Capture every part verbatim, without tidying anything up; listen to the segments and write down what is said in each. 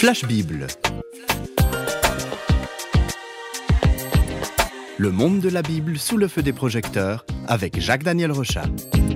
Flash Bible. Le monde de la Bible sous le feu des projecteurs avec Jacques-Daniel Rochat.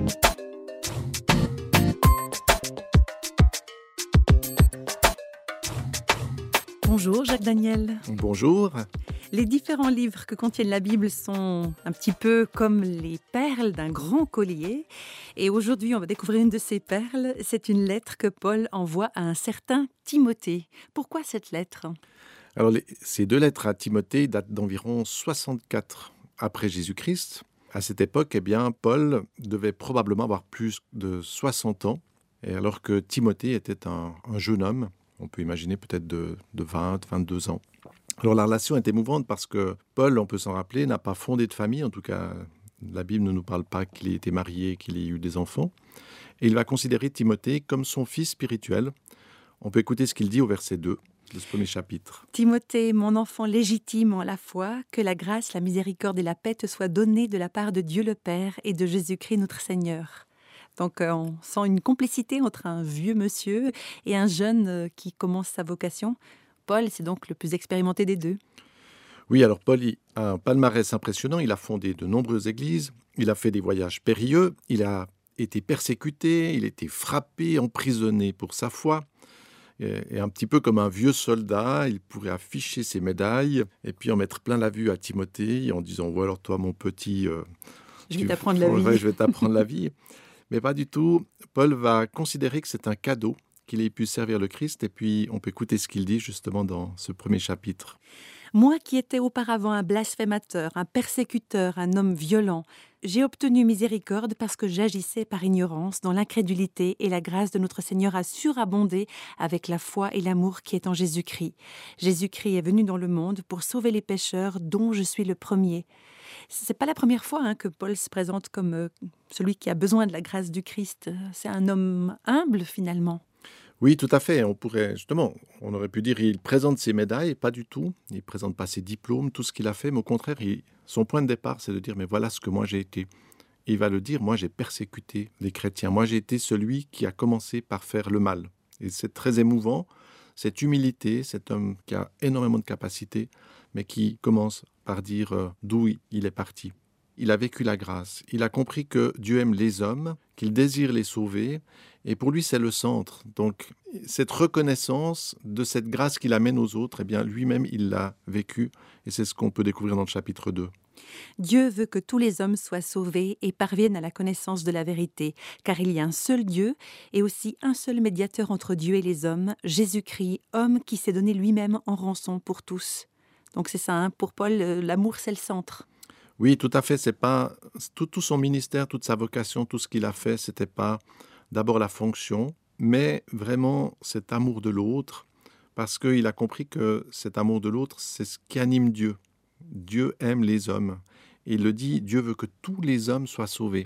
Bonjour Jacques-Daniel. Bonjour. Les différents livres que contiennent la Bible sont un petit peu comme les perles d'un grand collier. Et aujourd'hui, on va découvrir une de ces perles. C'est une lettre que Paul envoie à un certain Timothée. Pourquoi cette lettre ? Alors, les, ces deux lettres à Timothée datent d'environ soixante-quatre après Jésus-Christ. À cette époque, eh bien, Paul devait probablement avoir plus de soixante ans, et alors que Timothée était un, un jeune homme. On peut imaginer peut-être de, de vingt, vingt-deux ans. Alors la relation est émouvante parce que Paul, on peut s'en rappeler, n'a pas fondé de famille. En tout cas, la Bible ne nous parle pas qu'il ait été marié, qu'il ait eu des enfants. Et il va considérer Timothée comme son fils spirituel. On peut écouter ce qu'il dit au verset deux de ce premier chapitre. « Timothée, mon enfant légitime en la foi, que la grâce, la miséricorde et la paix te soient données de la part de Dieu le Père et de Jésus-Christ notre Seigneur. » Donc euh, on sent une complicité entre un vieux monsieur et un jeune euh, qui commence sa vocation. Paul, c'est donc le plus expérimenté des deux. Oui, alors Paul a un palmarès impressionnant. Il a fondé de nombreuses églises, il a fait des voyages périlleux, il a été persécuté, il a été frappé, emprisonné pour sa foi. Et, et un petit peu comme un vieux soldat, il pourrait afficher ses médailles et puis en mettre plein la vue à Timothée en disant « Ouais, alors toi, mon petit... Euh, je vais t'apprendre la vie. Ouais, je vais t'apprendre la vie. » Mais pas du tout. Paul va considérer que c'est un cadeau qu'il ait pu servir le Christ. Et puis, on peut écouter ce qu'il dit justement dans ce premier chapitre. « Moi qui étais auparavant un blasphémateur, un persécuteur, un homme violent, j'ai obtenu miséricorde parce que j'agissais par ignorance dans l'incrédulité et la grâce de notre Seigneur a surabondé avec la foi et l'amour qui est en Jésus-Christ. Jésus-Christ est venu dans le monde pour sauver les pécheurs dont je suis le premier. » C'est pas la première fois hein, que Paul se présente comme euh, celui qui a besoin de la grâce du Christ. C'est un homme humble finalement. Oui, tout à fait. On pourrait, justement, on aurait pu dire qu'il présente ses médailles, pas du tout. Il ne présente pas ses diplômes, tout ce qu'il a fait, mais au contraire, il, son point de départ, c'est de dire, mais voilà ce que moi j'ai été. Et il va le dire, moi j'ai persécuté les chrétiens. Moi j'ai été celui qui a commencé par faire le mal. Et c'est très émouvant, cette humilité, cet homme qui a énormément de capacités, mais qui commence par dire euh, d'où il est parti. Il a vécu la grâce. Il a compris que Dieu aime les hommes, qu'il désire les sauver. Et pour lui, c'est le centre. Donc, cette reconnaissance de cette grâce qu'il amène aux autres, eh bien, lui-même, il l'a vécu. Et c'est ce qu'on peut découvrir dans le chapitre deux. Dieu veut que tous les hommes soient sauvés et parviennent à la connaissance de la vérité, car il y a un seul Dieu et aussi un seul médiateur entre Dieu et les hommes, Jésus-Christ, homme qui s'est donné lui-même en rançon pour tous. Donc c'est ça, hein, pour Paul, l'amour, c'est le centre. Oui, tout à fait. C'est pas tout, tout son ministère, toute sa vocation, tout ce qu'il a fait, c'était pas d'abord la fonction, mais vraiment cet amour de l'autre, parce qu'il a compris que cet amour de l'autre, c'est ce qui anime Dieu. Dieu aime les hommes. Et il le dit, Dieu veut que tous les hommes soient sauvés.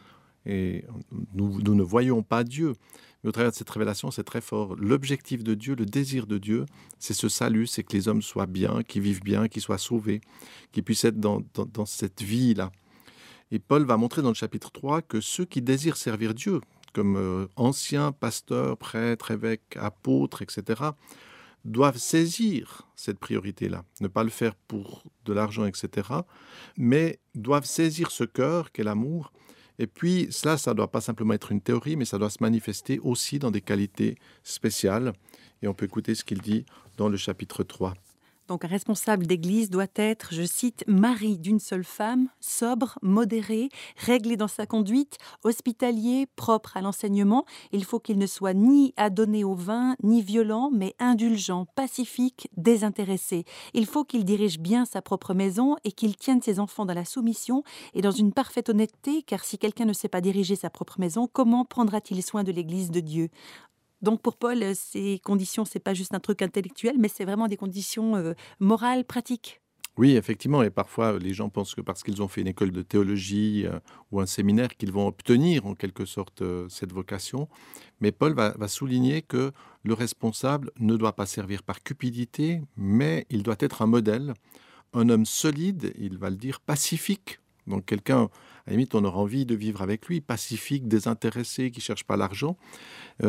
Et nous, nous ne voyons pas Dieu. Mais au travers de cette révélation, c'est très fort. L'objectif de Dieu, le désir de Dieu, c'est ce salut, c'est que les hommes soient bien, qu'ils vivent bien, qu'ils soient sauvés, qu'ils puissent être dans, dans, dans cette vie-là. Et Paul va montrer dans le chapitre trois que ceux qui désirent servir Dieu, comme euh, anciens pasteurs, prêtres, évêques, apôtres, et cetera, doivent saisir cette priorité-là. Ne pas le faire pour de l'argent, et cetera, mais doivent saisir ce cœur qu'est l'amour. Et puis, cela, ça ne doit pas simplement être une théorie, mais ça doit se manifester aussi dans des qualités spéciales. Et on peut écouter ce qu'il dit dans le chapitre trois. Donc un responsable d'église doit être, je cite, « mari d'une seule femme, sobre, modéré, réglé dans sa conduite, hospitalier, propre à l'enseignement. Il faut qu'il ne soit ni adonné au vin, ni violent, mais indulgent, pacifique, désintéressé. Il faut qu'il dirige bien sa propre maison et qu'il tienne ses enfants dans la soumission et dans une parfaite honnêteté, car si quelqu'un ne sait pas diriger sa propre maison, comment prendra-t-il soin de l'église de Dieu ?» Donc pour Paul, ces conditions, ce n'est pas juste un truc intellectuel, mais c'est vraiment des conditions euh, morales, pratiques. Oui, effectivement, et parfois les gens pensent que parce qu'ils ont fait une école de théologie euh, ou un séminaire, qu'ils vont obtenir en quelque sorte euh, cette vocation. Mais Paul va, va souligner que le responsable ne doit pas servir par cupidité, mais il doit être un modèle, un homme solide, il va le dire, pacifique. Donc quelqu'un, à la limite, on aura envie de vivre avec lui, pacifique, désintéressé, qui ne cherche pas l'argent. Euh,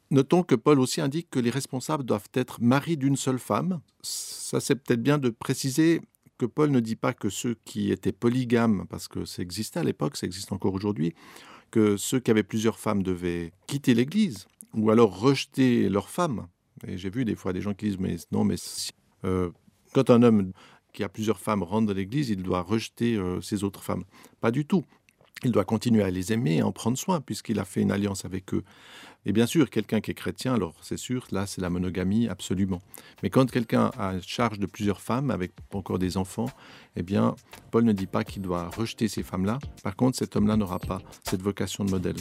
Notons que Paul aussi indique que les responsables doivent être maris d'une seule femme. Ça, c'est peut-être bien de préciser que Paul ne dit pas que ceux qui étaient polygames, parce que ça existait à l'époque, ça existe encore aujourd'hui, que ceux qui avaient plusieurs femmes devaient quitter l'Église ou alors rejeter leurs femmes. Et j'ai vu des fois des gens qui disent « mais non, mais si, euh, quand un homme qui a plusieurs femmes rentre dans l'Église, il doit rejeter euh, ses autres femmes. » Pas du tout. Il doit continuer à les aimer et en prendre soin puisqu'il a fait une alliance avec eux. Et bien sûr, quelqu'un qui est chrétien, alors c'est sûr, là c'est la monogamie, absolument. Mais quand quelqu'un a charge de plusieurs femmes avec encore des enfants, eh bien, Paul ne dit pas qu'il doit rejeter ces femmes-là. Par contre, cet homme-là n'aura pas cette vocation de modèle.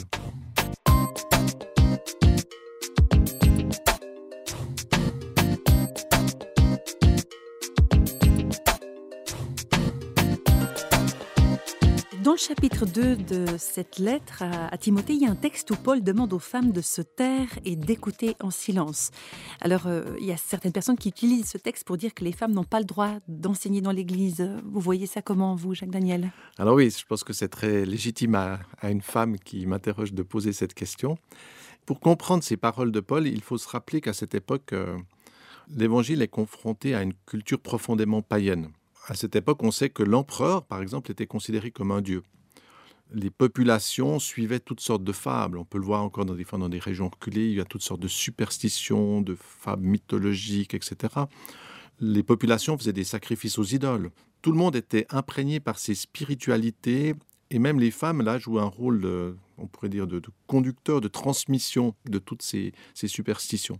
Dans le chapitre deux de cette lettre à, à Timothée, il y a un texte où Paul demande aux femmes de se taire et d'écouter en silence. Alors, euh, il y a certaines personnes qui utilisent ce texte pour dire que les femmes n'ont pas le droit d'enseigner dans l'Église. Vous voyez ça comment, vous, Jacques Daniel ? Alors oui, je pense que c'est très légitime à, à une femme qui m'interroge de poser cette question. Pour comprendre ces paroles de Paul, il faut se rappeler qu'à cette époque, euh, l'Évangile est confronté à une culture profondément païenne. À cette époque, on sait que l'empereur, par exemple, était considéré comme un dieu. Les populations suivaient toutes sortes de fables. On peut le voir encore dans des, dans des régions reculées. Il y a toutes sortes de superstitions, de fables mythologiques, et cetera. Les populations faisaient des sacrifices aux idoles. Tout le monde était imprégné par ces spiritualités. Et même les femmes, là, jouaient un rôle, de, on pourrait dire, de, de conducteur, de transmission de toutes ces, ces superstitions.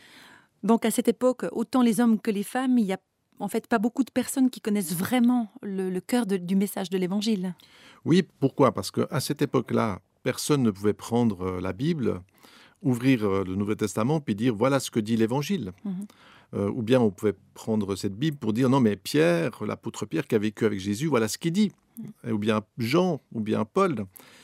Donc, à cette époque, autant les hommes que les femmes, il y a en fait pas beaucoup de personnes qui connaissent vraiment le, le cœur de, du message de l'Évangile. Oui, pourquoi ? Parce qu'à cette époque-là, personne ne pouvait prendre la Bible, ouvrir le Nouveau Testament, puis dire « voilà ce que dit l'Évangile mmh. ». Euh, ou bien on pouvait prendre cette Bible pour dire « non, mais Pierre, l'apôtre Pierre qui a vécu avec Jésus, voilà ce qu'il dit mmh. ». Ou bien Jean, ou bien Paul.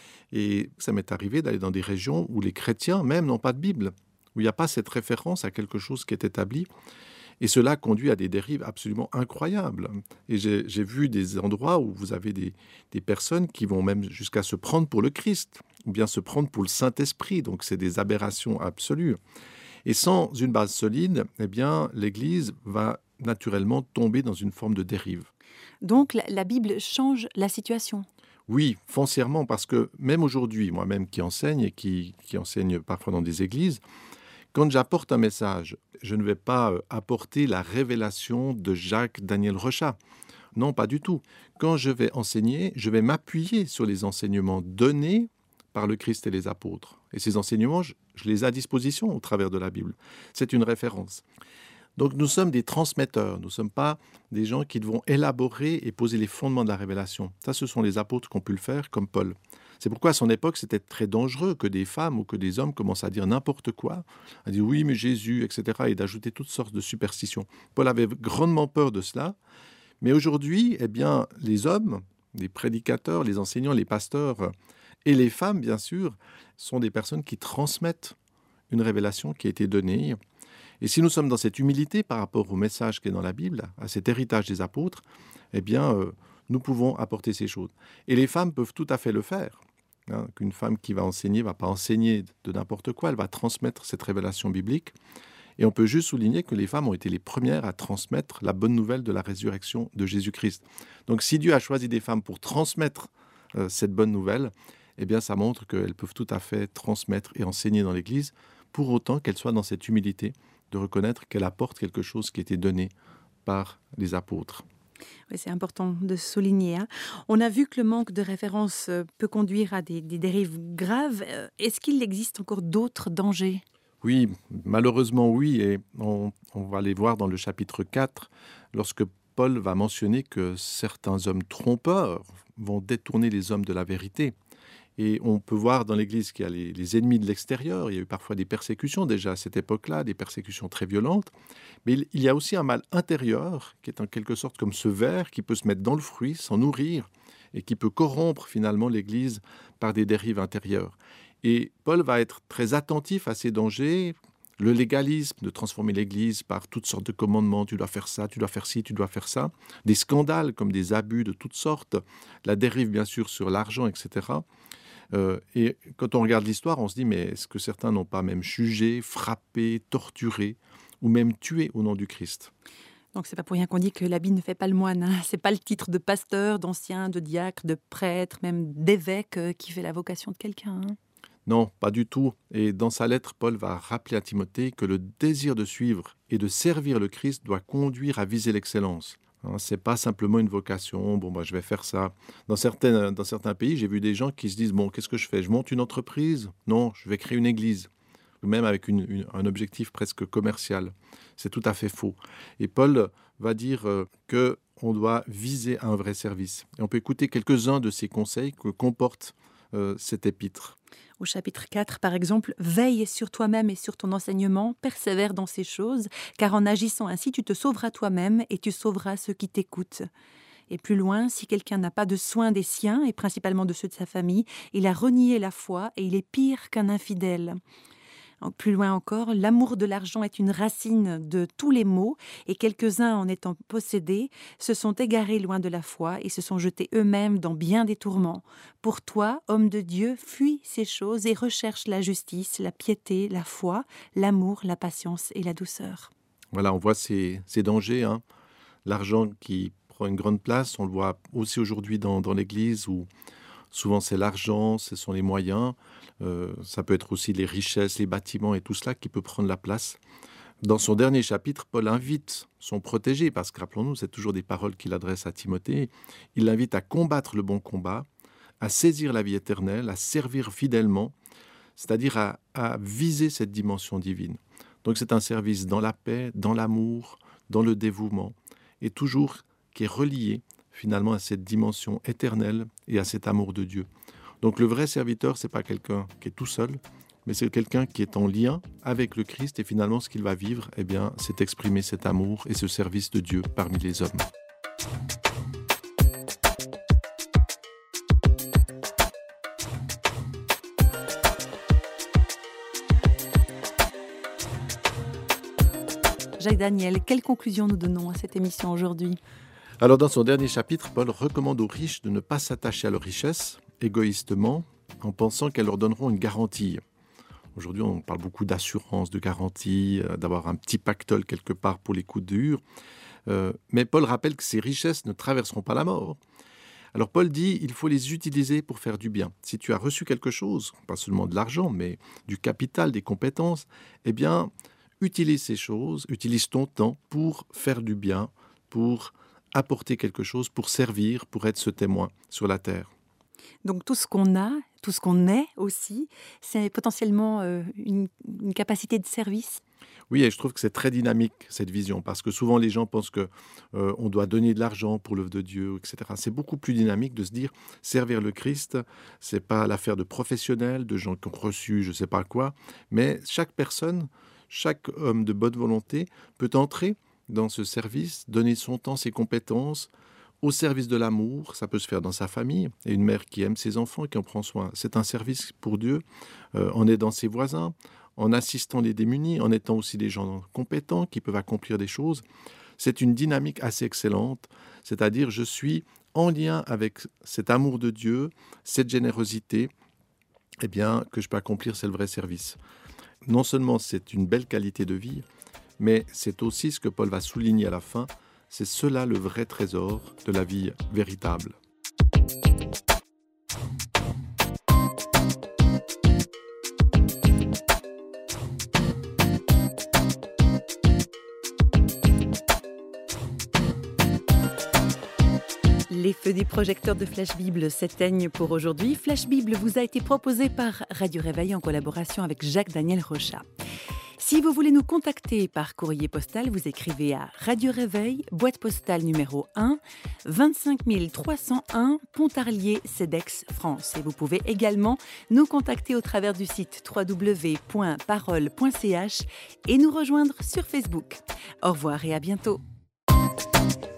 Et ça m'est arrivé d'aller dans des régions où les chrétiens même n'ont pas de Bible, où il n'y a pas cette référence à quelque chose qui est établi. Et cela conduit à des dérives absolument incroyables. Et j'ai, j'ai vu des endroits où vous avez des, des personnes qui vont même jusqu'à se prendre pour le Christ, ou bien se prendre pour le Saint-Esprit. Donc c'est des aberrations absolues. Et sans une base solide, eh bien, l'Église va naturellement tomber dans une forme de dérive. Donc la, la Bible change la situation ? Oui, foncièrement, parce que même aujourd'hui, moi-même qui enseigne et qui, qui enseigne parfois dans des églises, quand j'apporte un message, je ne vais pas apporter la révélation de Jacques Daniel Rochat. Non, pas du tout. Quand je vais enseigner, je vais m'appuyer sur les enseignements donnés par le Christ et les apôtres. Et ces enseignements, je, je les ai à disposition au travers de la Bible. C'est une référence. Donc nous sommes des transmetteurs, nous ne sommes pas des gens qui devront élaborer et poser les fondements de la révélation. Ça, ce sont les apôtres qui ont pu le faire, comme Paul. C'est pourquoi à son époque, c'était très dangereux que des femmes ou que des hommes commencent à dire n'importe quoi, à dire oui, mais Jésus, et cetera, et d'ajouter toutes sortes de superstitions. Paul avait grandement peur de cela. Mais aujourd'hui, eh bien, les hommes, les prédicateurs, les enseignants, les pasteurs et les femmes, bien sûr, sont des personnes qui transmettent une révélation qui a été donnée. Et si nous sommes dans cette humilité par rapport au message qui est dans la Bible, à cet héritage des apôtres, eh bien, euh, nous pouvons apporter ces choses. Et les femmes peuvent tout à fait le faire. Hein, qu'une femme qui va enseigner ne va pas enseigner de n'importe quoi, elle va transmettre cette révélation biblique. Et on peut juste souligner que les femmes ont été les premières à transmettre la bonne nouvelle de la résurrection de Jésus-Christ. Donc si Dieu a choisi des femmes pour transmettre euh, cette bonne nouvelle, eh bien ça montre qu'elles peuvent tout à fait transmettre et enseigner dans l'Église, pour autant qu'elles soient dans cette humilité de reconnaître qu'elles apportent quelque chose qui a été donné par les apôtres. Oui, c'est important de souligner. Hein. On a vu que le manque de référence peut conduire à des, des dérives graves. Est-ce qu'il existe encore d'autres dangers ? Oui, malheureusement oui, et on, on va les voir dans le chapitre quatre, lorsque Paul va mentionner que certains hommes trompeurs vont détourner les hommes de la vérité. Et on peut voir dans l'Église qu'il y a les, les ennemis de l'extérieur. Il y a eu parfois des persécutions déjà à cette époque-là, des persécutions très violentes. Mais il, il y a aussi un mal intérieur qui est en quelque sorte comme ce ver qui peut se mettre dans le fruit, s'en nourrir, et qui peut corrompre finalement l'Église par des dérives intérieures. Et Paul va être très attentif à ces dangers. Le légalisme de transformer l'Église par toutes sortes de commandements, tu dois faire ça, tu dois faire ci, tu dois faire ça. Des scandales comme des abus de toutes sortes, la dérive bien sûr sur l'argent, et cetera. Euh, et quand on regarde l'histoire, on se dit, mais est-ce que certains n'ont pas même jugé, frappé, torturé ou même tué au nom du Christ ? Donc c'est pas pour rien qu'on dit que l'habit ne fait pas le moine. Hein. C'est pas le titre de pasteur, d'ancien, de diacre, de prêtre, même d'évêque euh, qui fait la vocation de quelqu'un. Hein. Non, pas du tout. Et dans sa lettre, Paul va rappeler à Timothée que le désir de suivre et de servir le Christ doit conduire à viser l'excellence. Hein, c'est pas simplement une vocation, bon, moi je vais faire ça. Dans, certains, dans certains pays, j'ai vu des gens qui se disent, bon, qu'est-ce que je fais ? Je monte une entreprise ? Non, je vais créer une église. Même avec une, une, un objectif presque commercial. C'est tout à fait faux. Et Paul va dire euh, qu'on doit viser un vrai service. Et on peut écouter quelques-uns de ces conseils que comporte euh, cet épître. Au chapitre quatre, par exemple, « Veille sur toi-même et sur ton enseignement, persévère dans ces choses, car en agissant ainsi, tu te sauveras toi-même et tu sauveras ceux qui t'écoutent. » Et plus loin, si quelqu'un n'a pas de soin des siens, et principalement de ceux de sa famille, il a renié la foi et il est pire qu'un infidèle. Plus loin encore, l'amour de l'argent est une racine de tous les maux et quelques-uns, en étant possédés, se sont égarés loin de la foi et se sont jetés eux-mêmes dans bien des tourments. Pour toi, homme de Dieu, fuis ces choses et recherche la justice, la piété, la foi, l'amour, la patience et la douceur. Voilà, on voit ces, ces dangers. Hein. L'argent qui prend une grande place, on le voit aussi aujourd'hui dans, dans l'Église où souvent c'est l'argent, ce sont les moyens. Euh, ça peut être aussi les richesses, les bâtiments et tout cela qui peut prendre la place. Dans son dernier chapitre, Paul invite son protégé, parce que rappelons-nous, c'est toujours des paroles qu'il adresse à Timothée. Il l'invite à combattre le bon combat, à saisir la vie éternelle, à servir fidèlement, c'est-à-dire à, à viser cette dimension divine. Donc c'est un service dans la paix, dans l'amour, dans le dévouement, et toujours qui est relié finalement à cette dimension éternelle et à cet amour de Dieu. Donc le vrai serviteur, ce n'est pas quelqu'un qui est tout seul, mais c'est quelqu'un qui est en lien avec le Christ et finalement ce qu'il va vivre, eh bien, c'est exprimer cet amour et ce service de Dieu parmi les hommes. Jacques Daniel, quelle conclusion nous donnons à cette émission aujourd'hui ? Alors dans son dernier chapitre, Paul recommande aux riches de ne pas s'attacher à leur richesse égoïstement en pensant qu'elles leur donneront une garantie. Aujourd'hui, on parle beaucoup d'assurance, de garantie, euh, d'avoir un petit pactole quelque part pour les coups durs. Euh, mais Paul rappelle que ces richesses ne traverseront pas la mort. Alors Paul dit il faut les utiliser pour faire du bien. Si tu as reçu quelque chose, pas seulement de l'argent, mais du capital, des compétences, eh bien, utilise ces choses, utilise ton temps pour faire du bien, pour apporter quelque chose, pour servir, pour être ce témoin sur la terre. Donc tout ce qu'on a, tout ce qu'on est aussi, c'est potentiellement euh, une, une capacité de service. Oui, et je trouve que c'est très dynamique, cette vision, parce que souvent les gens pensent qu'on euh, doit donner de l'argent pour l'œuvre de Dieu, et cetera. C'est beaucoup plus dynamique de se dire, servir le Christ, ce n'est pas l'affaire de professionnels, de gens qui ont reçu je ne sais pas quoi, mais chaque personne, chaque homme de bonne volonté peut entrer dans ce service, donner son temps, ses compétences, au service de l'amour. Ça peut se faire dans sa famille, et une mère qui aime ses enfants et qui en prend soin. C'est un service pour Dieu, euh, en aidant ses voisins, en assistant les démunis, en étant aussi des gens compétents qui peuvent accomplir des choses. C'est une dynamique assez excellente, c'est-à-dire je suis en lien avec cet amour de Dieu, cette générosité, eh bien, que je peux accomplir, c'est le vrai service. Non seulement c'est une belle qualité de vie, mais c'est aussi ce que Paul va souligner à la fin, c'est cela le vrai trésor de la vie véritable. Les feux des projecteurs de Flash Bible s'éteignent pour aujourd'hui. Flash Bible vous a été proposé par Radio Réveil en collaboration avec Jacques Daniel Rochat. Si vous voulez nous contacter par courrier postal, vous écrivez à Radio Réveil, boîte postale numéro un, vingt-cinq mille trois cent un, Pontarlier, Cedex, France. Et vous pouvez également nous contacter au travers du site w w w point parole point c h et nous rejoindre sur Facebook. Au revoir et à bientôt.